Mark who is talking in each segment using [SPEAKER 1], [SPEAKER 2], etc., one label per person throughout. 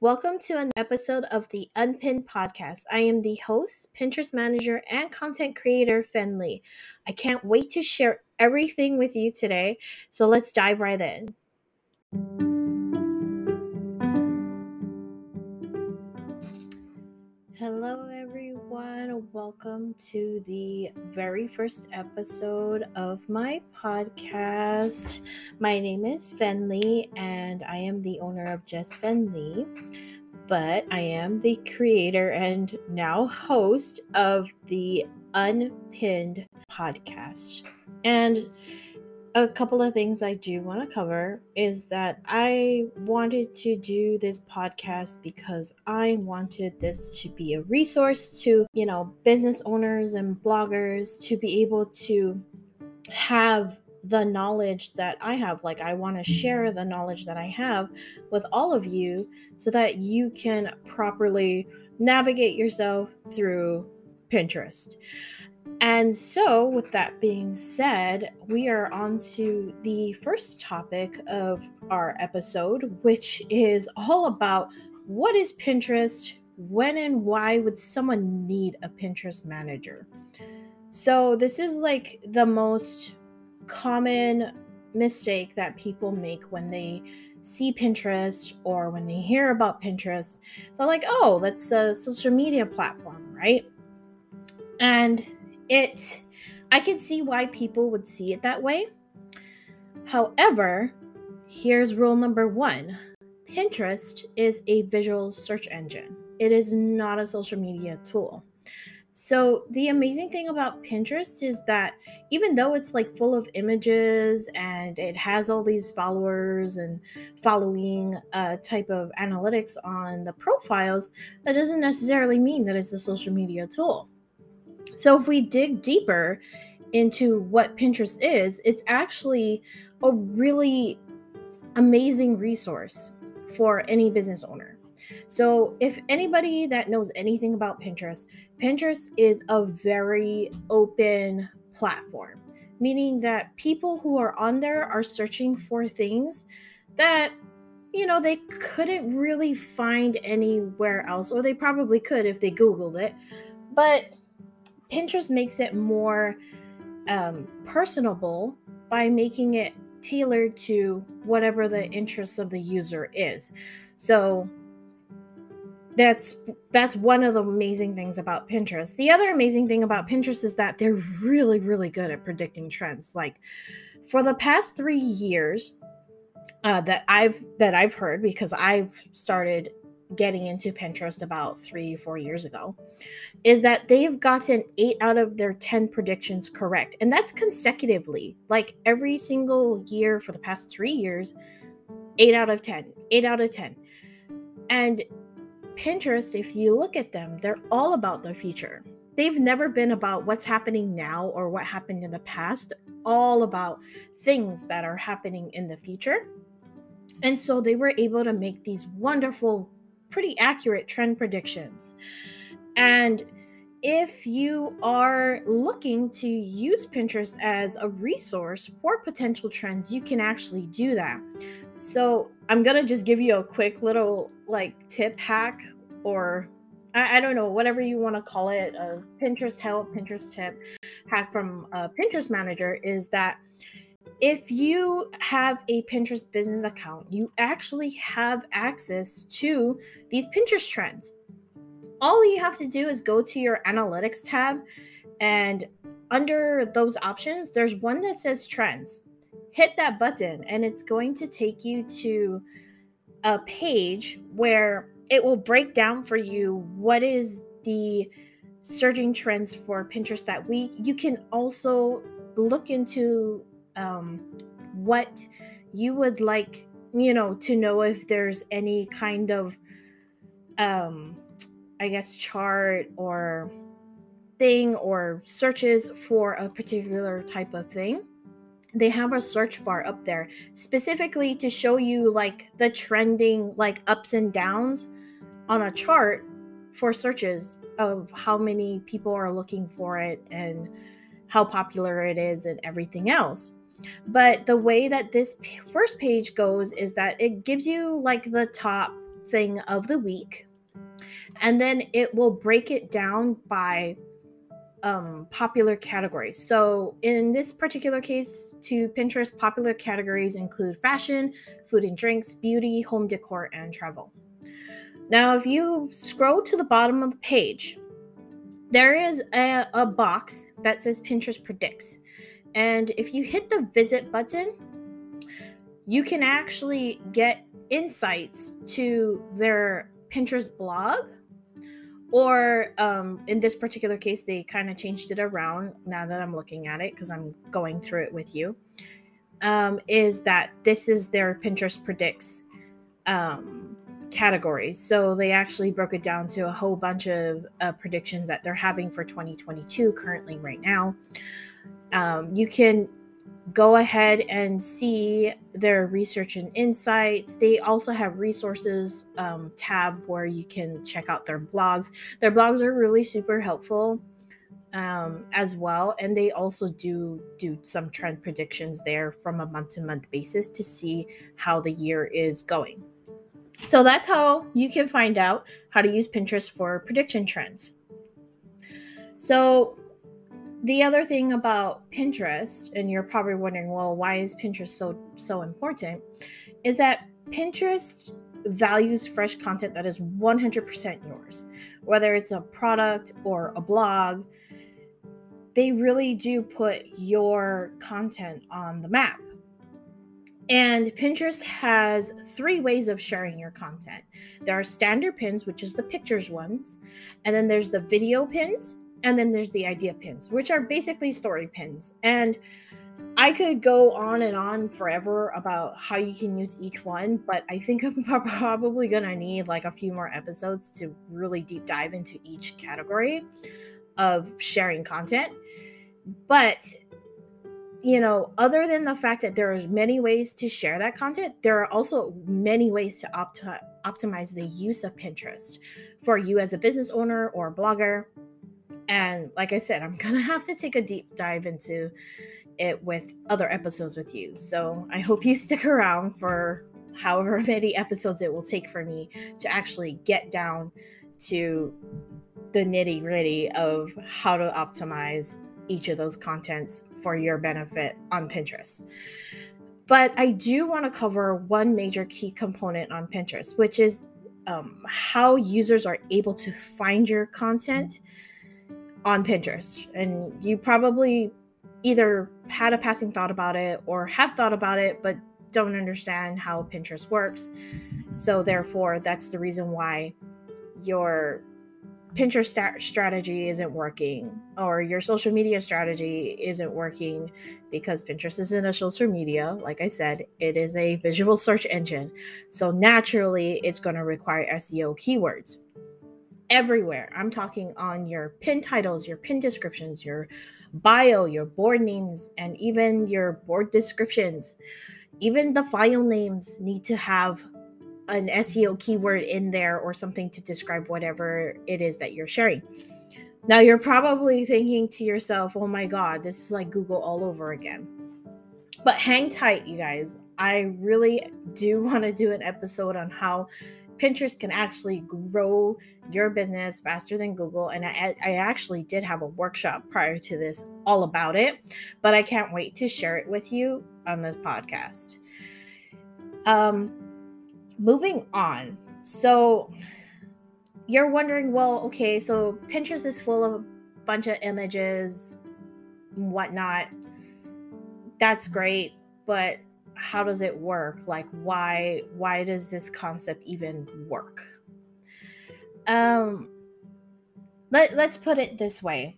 [SPEAKER 1] Welcome to an episode of the Unpinned podcast. I am the host, Pinterest manager, and content creator, Fenley. I can't wait to share everything with you today, so let's dive right in. Hello, everyone. Welcome to the very first episode of my podcast. My name is Fenley, and I am the owner of Just Fenley. But I am the creator and now host of the Unpinned podcast. And a couple of things I do want to cover is that I wanted to do this podcast because I wanted this to be a resource to, business owners and bloggers to be able to have the knowledge that I have. Like, I want to share the knowledge that I have with all of you so that you can properly navigate yourself through Pinterest. And so, with that being said, we are on to the first topic of our episode, which is all about what is Pinterest, when and why would someone need a Pinterest manager? So, this is like the most common mistake that people make when they see Pinterest or when they hear about Pinterest. They're like, oh, that's a social media platform, right? And I can see why people would see it that way. However, here's rule number one. Pinterest is a visual search engine. It is not a social media tool. So the amazing thing about Pinterest is that even though it's like full of images and it has all these followers and following type of analytics on the profiles, that doesn't necessarily mean that it's a social media tool. So if we dig deeper into what Pinterest is, it's actually a really amazing resource for any business owner. So if anybody that knows anything about Pinterest, Pinterest is a very open platform, meaning that people who are on there are searching for things that, they couldn't really find anywhere else, or they probably could if they Googled it. But Pinterest makes it more personable by making it tailored to whatever the interests of the user is. So that's one of the amazing things about Pinterest. The other amazing thing about Pinterest is that they're really, really good at predicting trends. Like, for the past 3 years that I've heard, because I've started getting into Pinterest about 3-4 years ago, is that they've gotten 8 out of their 10 predictions correct. And that's consecutively. Like, every single year for the past 3 years, 8 out of 10, 8 out of 10. And Pinterest, if you look at them, they're all about the future. They've never been about what's happening now or what happened in the past, all about things that are happening in the future. And so they were able to make these wonderful, pretty accurate trend predictions. And if you are looking to use Pinterest as a resource for potential trends, you can actually do that. So I'm going to just give you a quick little tip hack, or I don't know, whatever you want to call it, a Pinterest help, Pinterest tip hack from a Pinterest manager, is that if you have a Pinterest business account, you actually have access to these Pinterest trends. All you have to do is go to your analytics tab, and under those options, there's one that says trends. Hit that button and it's going to take you to a page where it will break down for you what is the surging trends for Pinterest that week. You can also look into what you would like, to know if there's any kind of chart or thing or searches for a particular type of thing. They have a search bar up there specifically to show you the trending ups and downs on a chart for searches of how many people are looking for it and how popular it is and everything else. But the way that this first page goes is that it gives you the top thing of the week, and then it will break it down by popular categories. So in this particular case, to Pinterest, popular categories include fashion, food and drinks, beauty, home decor, and travel. Now, if you scroll to the bottom of the page, there is a box that says Pinterest Predicts. And if you hit the visit button, you can actually get insights to their Pinterest blog. Or in this particular case, they kind of changed it around now that I'm looking at it because I'm going through it with you, is that this is their Pinterest Predicts categories. So they actually broke it down to a whole bunch of predictions that they're having for 2022 currently right now. You can go ahead and see their research and insights. They also have resources tab where you can check out their blogs. Their blogs are really super helpful as well. And they also do some trend predictions there from a month-to-month basis to see how the year is going. So that's how you can find out how to use Pinterest for prediction trends. So the other thing about Pinterest, and you're probably wondering, well, why is Pinterest so important, is that Pinterest values fresh content that is 100% yours. Whether it's a product or a blog, they really do put your content on the map. And Pinterest has 3 ways of sharing your content. There are standard pins, which is the pictures ones, and then there's the video pins, and then there's the idea pins, which are basically story pins. And I could go on and on forever about how you can use each one, but I think I'm probably going to need like a few more episodes to really deep dive into each category of sharing content. But, you know, other than the fact that there are many ways to share that content, there are also many ways to optimize the use of Pinterest for you as a business owner or blogger. And like I said, I'm going to have to take a deep dive into it with other episodes with you. So I hope you stick around for however many episodes it will take for me to actually get down to the nitty-gritty of how to optimize each of those contents for your benefit on Pinterest. But I do want to cover one major key component on Pinterest, which is how users are able to find your content on Pinterest. And you probably either had a passing thought about it or have thought about it, but don't understand how Pinterest works. So therefore, that's the reason why your Pinterest strategy isn't working, or your social media strategy isn't working, because Pinterest isn't a social media. Like I said, it is a visual search engine. So naturally, it's going to require SEO keywords everywhere. I'm talking on your pin titles, your pin descriptions, your bio, your board names, and even your board descriptions. Even the file names need to have an SEO keyword in there or something to describe whatever it is that you're sharing. Now you're probably thinking to yourself, oh my God, this is like Google all over again. But hang tight, you guys. I really do want to do an episode on how Pinterest can actually grow your business faster than Google. And I actually did have a workshop prior to this all about it, but I can't wait to share it with you on this podcast. Moving on. So you're wondering, well, okay, so Pinterest is full of a bunch of images and whatnot. That's great, but how does it work? Like, why does this concept even work? Let's put it this way.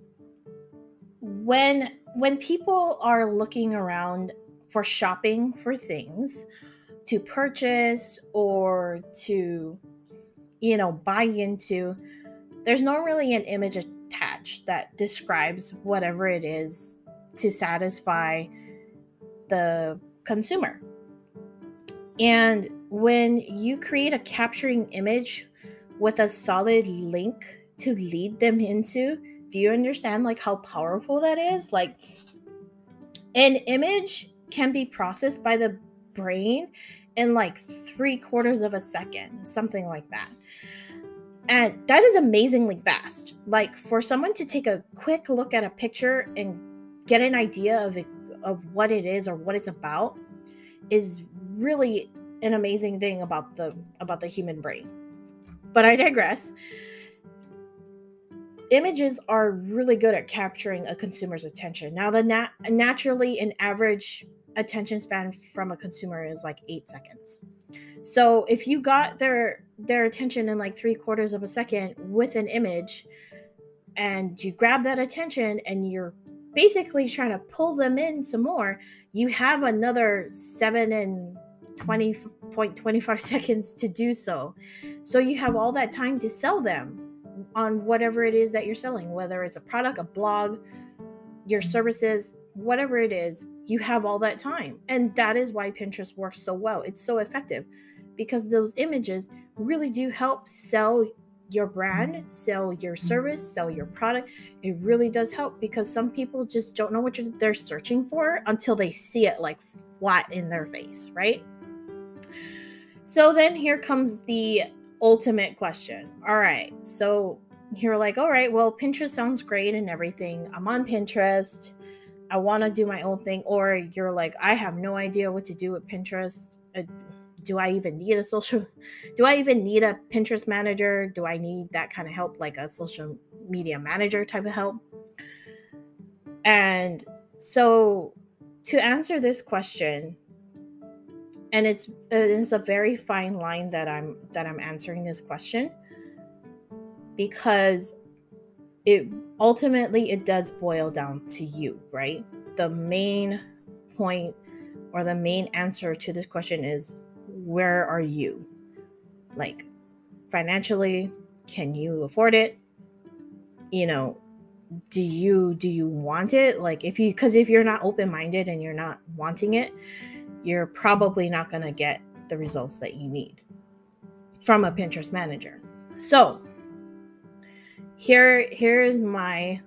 [SPEAKER 1] When people are looking around for shopping for things to purchase or to, buy into, there's not really an image attached that describes whatever it is to satisfy the consumer. And when you create a capturing image with a solid link to lead them into, do you understand like how powerful that is? Like, an image can be processed by the brain in like 3/4 of a second, something like that. And that is amazingly fast. Like, for someone to take a quick look at a picture and get an idea of what it is or what it's about is really an amazing thing about the human brain. But I digress. Images are really good at capturing a consumer's attention. Now, naturally, an average attention span from a consumer is like 8 seconds. So if you got their attention in like 3/4 of a second with an image, and you grab that attention and you're basically trying to pull them in some more, you have another 7 and 20.25 seconds to do so. So you have all that time to sell them on whatever it is that you're selling, whether it's a product, a blog, your services, whatever it is, you have all that time. And that is why Pinterest works so well. It's so effective because those images really do help sell your brand, sell your service, sell your product. It really does help because some people just don't know what they're searching for until they see it like flat in their face, right? So then here comes the ultimate question. All right, so you're like, all right, well, Pinterest sounds great and everything. I'm on Pinterest. I want to do my own thing. Or you're like, I have no idea what to do with Pinterest. Do I even need a Pinterest manager? Do I need that kind of help, like a social media manager type of help? And so to answer this question, and it's a very fine line that I'm answering this question, because it does boil down to you, right? The main point or the main answer to this question is, where are you? Like, financially, can you afford it? You know, do you want it? Like, if you're not open-minded and you're not wanting it, you're probably not going to get the results that you need from a Pinterest manager. So here's my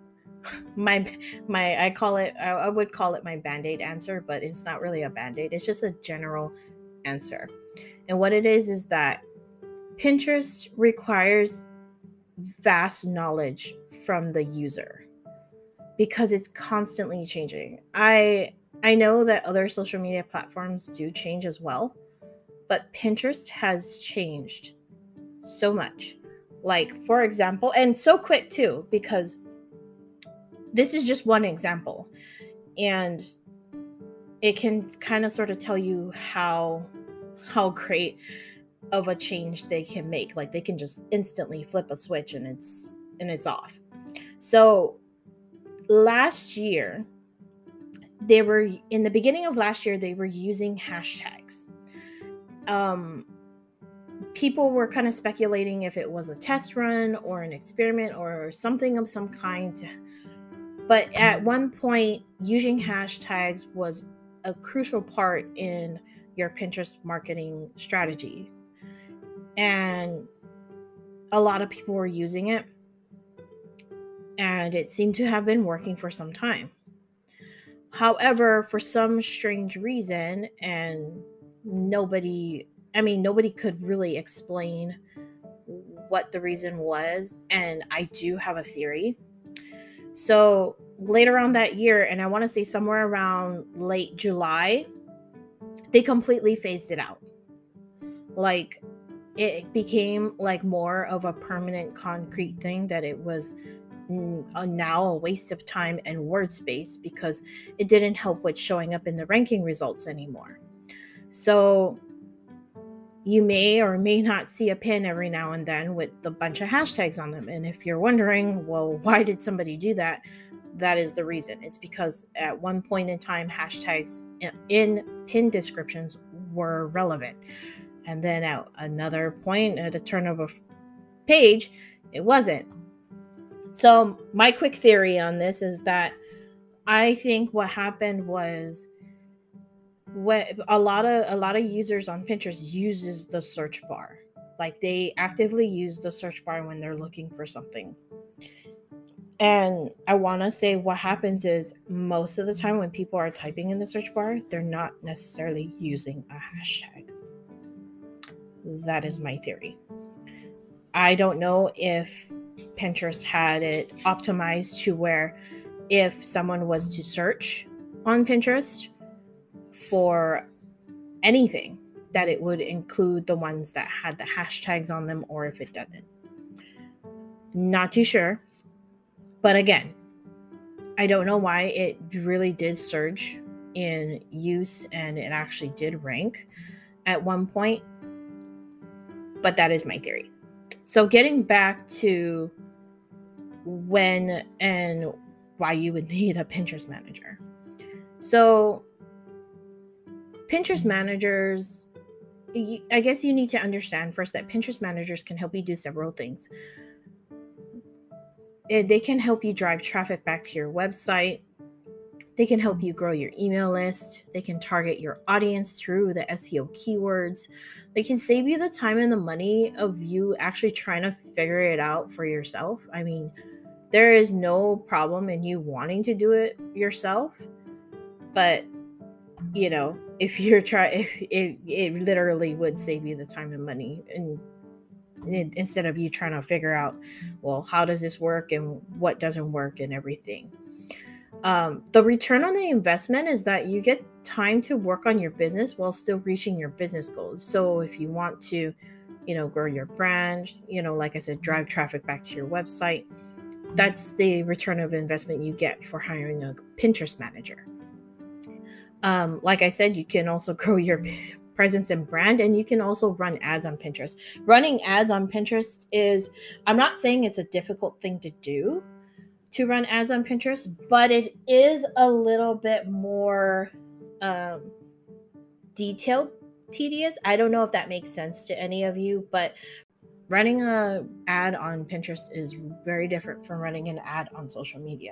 [SPEAKER 1] I would call it my Band-Aid answer, but it's not really a Band-Aid. It's just a general answer. And what it is that Pinterest requires vast knowledge from the user because it's constantly changing. I know that other social media platforms do change as well, but Pinterest has changed so much. Like, for example, and so quick too, because this is just one example, and it can kind of sort of tell you how great of a change they can make. Like, they can just instantly flip a switch and it's off. So last year, in the beginning of last year, they were using hashtags. People were kind of speculating if it was a test run or an experiment or something of some kind. But at one point, using hashtags was a crucial part in your Pinterest marketing strategy. And a lot of people were using it. And it seemed to have been working for some time. However, for some strange reason, and nobody could really explain what the reason was, and I do have a theory. So later on that year, and I want to say somewhere around late July, they completely phased it out. Like, it became like more of a permanent concrete thing, that it was now a waste of time and word space because it didn't help with showing up in the ranking results anymore. So you may or may not see a pin every now and then with a bunch of hashtags on them. And if you're wondering, well, why did somebody do that? That is the reason. It's because at one point in time, hashtags in pin descriptions were relevant. And then at another point, at a turn of a page, it wasn't. So my quick theory on this is that I think what happened was, when a lot of users on Pinterest uses the search bar. Like, they actively use the search bar when they're looking for something. And I want to say what happens is, most of the time when people are typing in the search bar, they're not necessarily using a hashtag. That is my theory. I don't know if Pinterest had it optimized to where if someone was to search on Pinterest for anything, that it would include the ones that had the hashtags on them, or if it doesn't. Not too sure. But again, I don't know why it really did surge in use and it actually did rank at one point. But that is my theory. So getting back to when and why you would need a Pinterest manager. So Pinterest managers, I guess you need to understand first that Pinterest managers can help you do several things. They can help you drive traffic back to your website. They can help you grow your email list. They can target your audience through the SEO keywords. They can save you the time and the money of you actually trying to figure it out for yourself. I mean, there is no problem in you wanting to do it yourself, but you know, if you're it literally would save you the time and money, and instead of you trying to figure out, well, how does this work and what doesn't work and everything. The return on the investment is that you get time to work on your business while still reaching your business goals. So if you want to, grow your brand, like I said, drive traffic back to your website, that's the return of investment you get for hiring a Pinterest manager. Like I said, you can also grow your presence and brand, and you can also run ads on Pinterest. Running ads on Pinterest I'm not saying it's a difficult thing to do, to run ads on Pinterest, but it is a little bit more detailed, tedious. I don't know if that makes sense to any of you, but running an ad on Pinterest is very different from running an ad on social media.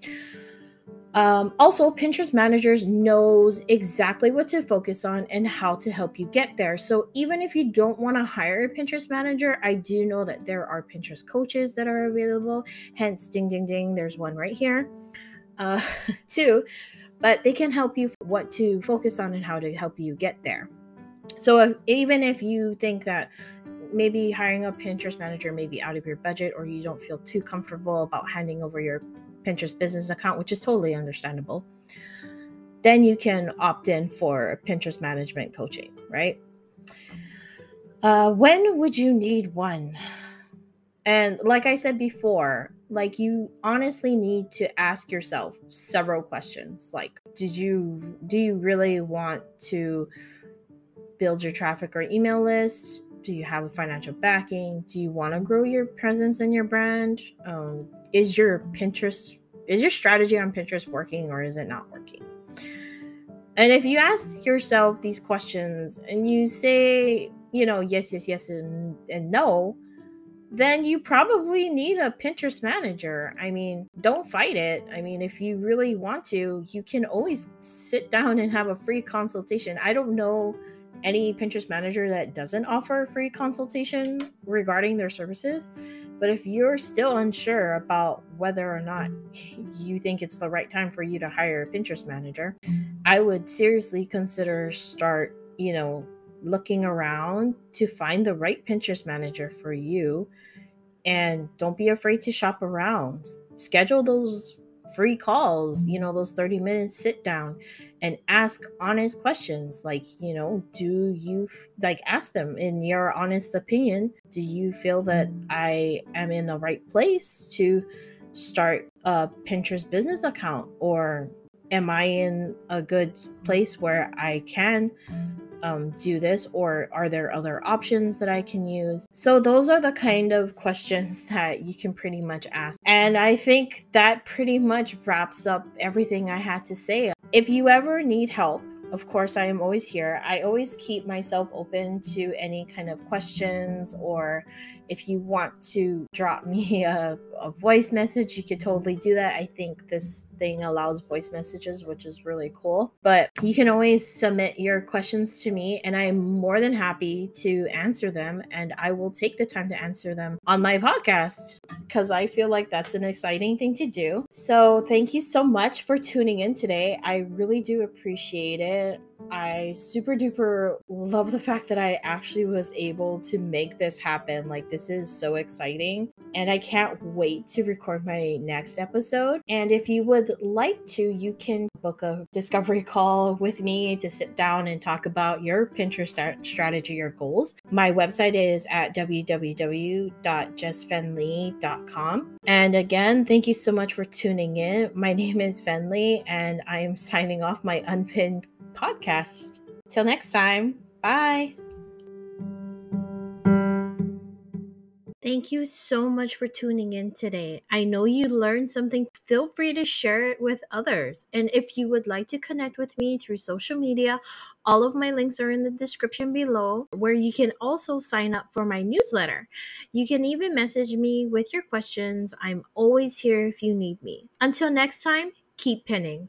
[SPEAKER 1] Also, Pinterest managers knows exactly what to focus on and how to help you get there. So even if you don't want to hire a Pinterest manager, I do know that there are Pinterest coaches that are available. Hence, ding, ding, ding, there's one right here too. But they can help you what to focus on and how to help you get there. So even if you think that maybe hiring a Pinterest manager may be out of your budget, or you don't feel too comfortable about handing over your Pinterest business account, which is totally understandable, then you can opt in for Pinterest management coaching, right? When would you need one? And like I said before, you honestly need to ask yourself several questions. Like, do you really want to build your traffic or email list? Do you have a financial backing? Do you want to grow your presence and your brand? Is your strategy on Pinterest working, or is it not working? And if you ask yourself these questions and you say, yes, and no, then you probably need a Pinterest manager. I mean, don't fight it. I mean, if you really want to, you can always sit down and have a free consultation. I don't know any Pinterest manager that doesn't offer a free consultation regarding their services. But if you're still unsure about whether or not you think it's the right time for you to hire a Pinterest manager, I would seriously consider looking around to find the right Pinterest manager for you. And don't be afraid to shop around. Schedule those free calls, those 30 minutes sit down and ask honest questions. Do you ask them, in your honest opinion, do you feel that I am in the right place to start a Pinterest business account? Or am I in a good place where I can do this, or are there other options that I can use? So those are the kind of questions that you can pretty much ask. And I think that pretty much wraps up everything I had to say. If you ever need help, of course, I am always here. I always keep myself open to any kind of questions, or if you want to drop me a voice message, you could totally do that. I think this thing allows voice messages, which is really cool. But you can always submit your questions to me, and I'm more than happy to answer them. And I will take the time to answer them on my podcast, because I feel like that's an exciting thing to do. So thank you so much for tuning in today. I really do appreciate it. I super duper love the fact that I actually was able to make this happen. Like, this is so exciting. And I can't wait to record my next episode. And if you would like to, you can book a discovery call with me to sit down and talk about your Pinterest strategy or goals. My website is at www.justfenlee.com. And again, thank you so much for tuning in. My name is Fenlee, and I am signing off my Unpinned podcast. Till next time, bye. Thank you so much for tuning in today. I know you learned something. Feel free to share it with others. And if you would like to connect with me through social media, all of my links are in the description below, where you can also sign up for my newsletter. You can even message me with your questions. I'm always here if you need me. Until next time, keep pinning.